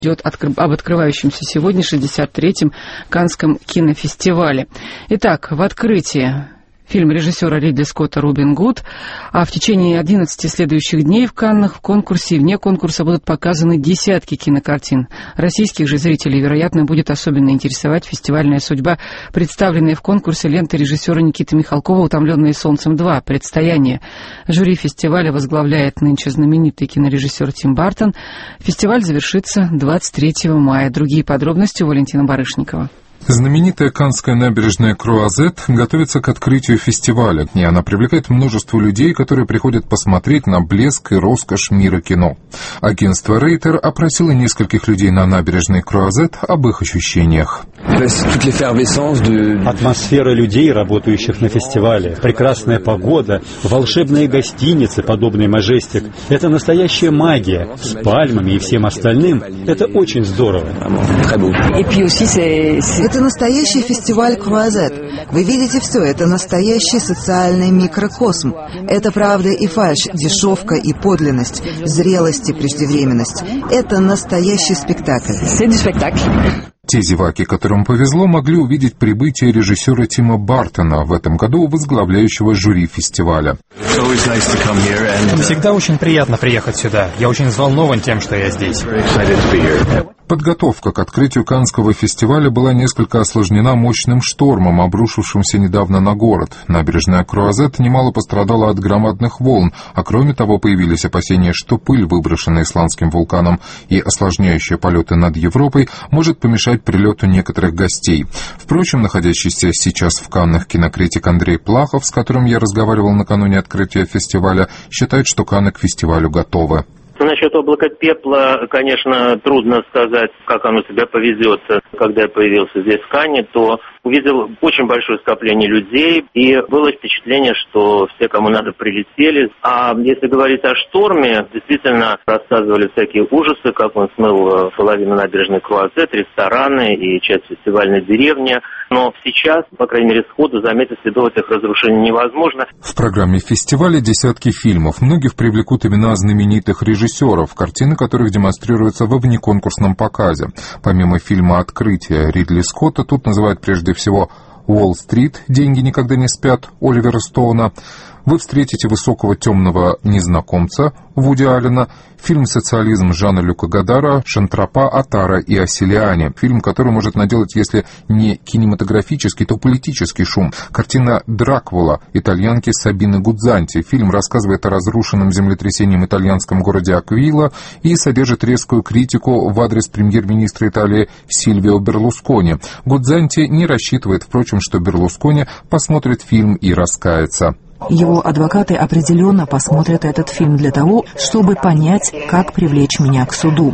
Идет об открывающемся сегодня 63-м Каннском кинофестивале. Итак, в открытии фильм режиссера Ридли Скотта «Робин Гуд», а в течение 11 следующих дней в Каннах в конкурсе и вне конкурса будут показаны десятки кинокартин. Российских же зрителей, вероятно, будет особенно интересовать фестивальная судьба, представленная в конкурсе ленты режиссера Никиты Михалкова «Утомленные солнцем 2. Предстояние». Жюри фестиваля возглавляет нынче знаменитый кинорежиссер Тим Бартон. Фестиваль завершится 23 мая. Другие подробности у Валентина Барышникова. Знаменитая каннская набережная Круазет готовится к открытию фестиваля, и она привлекает множество людей, которые приходят посмотреть на блеск и роскошь мира кино. Агентство Рейтер опросило нескольких людей на набережной Круазет об их ощущениях. Атмосфера людей, работающих на фестивале, прекрасная погода, волшебные гостиницы, подобные Мажестик — это настоящая магия. С пальмами и всем остальным — это очень здорово. Это настоящий фестиваль Круазет. Вы видите все, это настоящий социальный микрокосм. Это правда и фальшь, дешевка и подлинность, зрелость и преждевременность. Это настоящий спектакль. Те зеваки, которым повезло, могли увидеть прибытие режиссера Тима Бартона, в этом году возглавляющего жюри фестиваля. Всегда очень приятно приехать сюда. Я очень взволнован тем, что я здесь. Подготовка к открытию Каннского фестиваля была несколько осложнена мощным штормом, обрушившимся недавно на город. Набережная Круазет немало пострадала от громадных волн, а кроме того появились опасения, что пыль, выброшенная исландским вулканом и осложняющая полеты над Европой, может помешать прилету некоторых гостей. Впрочем, находящийся сейчас в Каннах кинокритик Андрей Плахов, с которым я разговаривал накануне открытия фестиваля, считает, что Канны к фестивалю готовы. Насчет облака пепла, конечно, трудно сказать, как оно себя поведет. Когда я появился здесь в Канне, то увидел очень большое скопление людей, и было впечатление, что все, кому надо, прилетели. А если говорить о шторме, действительно рассказывали всякие ужасы, как он смыл половину набережной Круазет, рестораны и часть фестивальной деревни. Но сейчас, по крайней мере, сходу заметить следов этих разрушений невозможно. В программе фестиваля десятки фильмов. Многих привлекут имена знаменитых режиссеров, картины которых демонстрируются во внеконкурсном показе. Помимо фильма «Открытие» Ридли Скотта, тут называют прежде всего «Уолл-стрит. Деньги никогда не спят» Оливера Стоуна. Вы встретите высокого темного незнакомца Вуди Аллена, фильм «Социализм» Жана Люка Годара, Шантропа, Атара и Асселиани, фильм, который может наделать, если не кинематографический, то политический шум. Картина «Дракула» итальянки Сабины Гудзанти. Фильм рассказывает о разрушенном землетрясением итальянском городе Аквила и содержит резкую критику в адрес премьер-министра Италии Сильвио Берлускони. Гудзанти не рассчитывает, впрочем, что Берлускони посмотрит фильм и раскается. Его адвокаты определенно посмотрят этот фильм для того, чтобы понять, как привлечь меня к суду.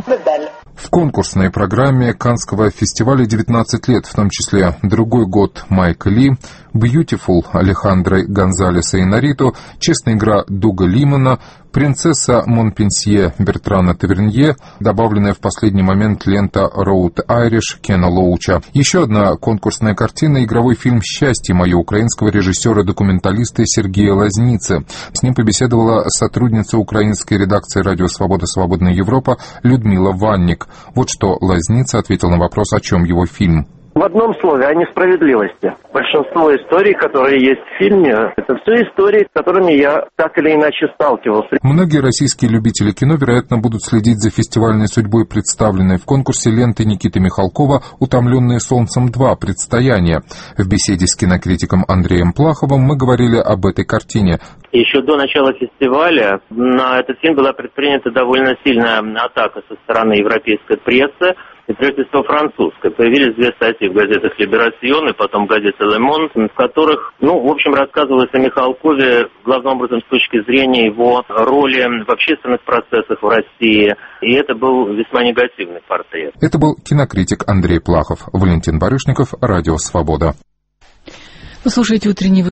В конкурсной программе Каннского фестиваля 19 лет, в том числе «Другой год» Майка Ли, «Бьютифул» Алехандро Гонзалеса Инарриту, «Честная игра» Дуга Лимана, «Принцесса Монпенсье» Бертрана Тавернье, добавленная в последний момент лента «Роуд Айриш» Кена Лоуча. Еще одна конкурсная картина — игровой фильм «Счастье мое» украинского режиссера-документалиста Сергея Лазницы. С ним побеседовала сотрудница украинской редакции «Радио Свобода. Свободная Европа» Людмила Ванник. Вот что Лазница ответил на вопрос, о чем его фильм. В одном слове, о несправедливости. Большинство историй, которые есть в фильме, это все истории, с которыми я так или иначе сталкивался. Многие российские любители кино, вероятно, будут следить за фестивальной судьбой, представленной в конкурсе ленты Никиты Михалкова «Утомленные солнцем 2. Предстояние». В беседе с кинокритиком Андреем Плаховым мы говорили об этой картине. Еще до начала фестиваля на этот фильм была предпринята довольно сильная атака со стороны европейской прессы и правительства французской. Появились две статьи в газетах «Либерасьон» и потом в газете «Ле Монд», в которых, в общем, рассказывалось о Михалкове, главным образом с точки зрения его роли в общественных процессах в России. И это был весьма негативный портрет. Это был кинокритик Андрей Плахов. Валентин Барышников, Радио Свобода. Вы слушаете утренний